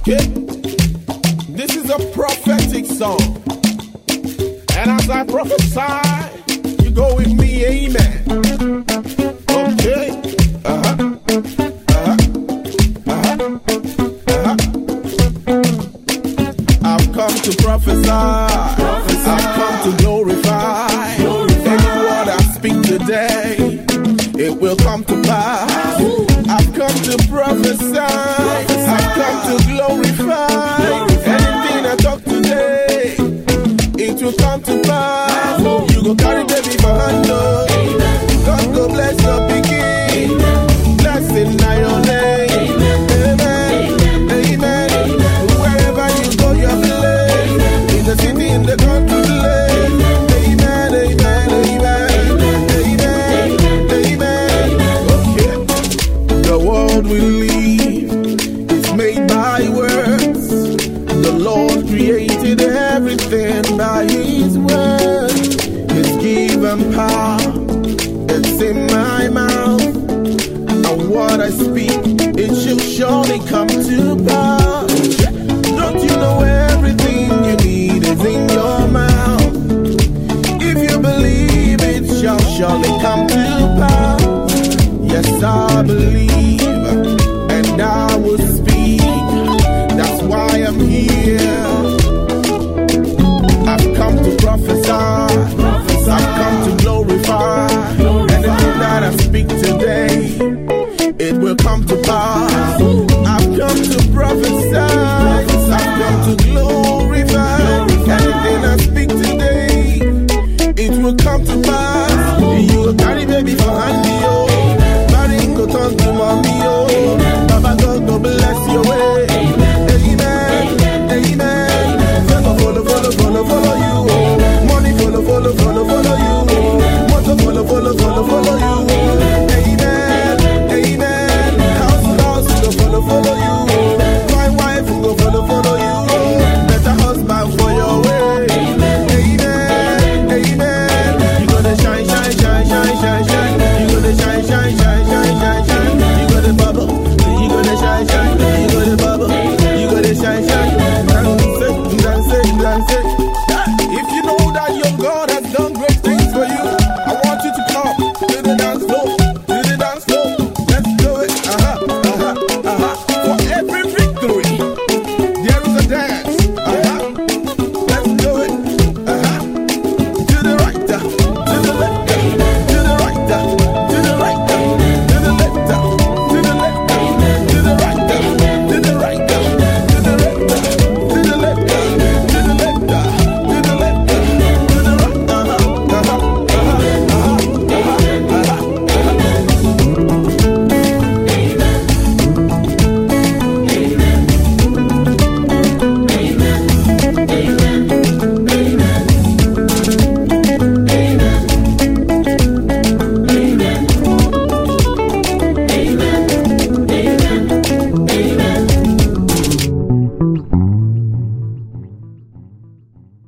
Okay, this is a prophetic song, and as I prophesy, you go with me, amen. Okay, I've come to prophesy, I've come to glorify. Any word I speak today, it will come to pass. I've come to prophesy, I've come to glorify. Anything I talk today, it will come to pass. You go carry baby for handle. God go bless your pikin. Blessing na your name. Amen, amen. Wherever you go, you're blessed. In the city, in the country, blessed. Amen, amen, amen, amen, amen. Okay. The world we live is made by words. The Lord created everything by His word. His given power, it's in my mouth. And what I speak, it shall surely come to pass.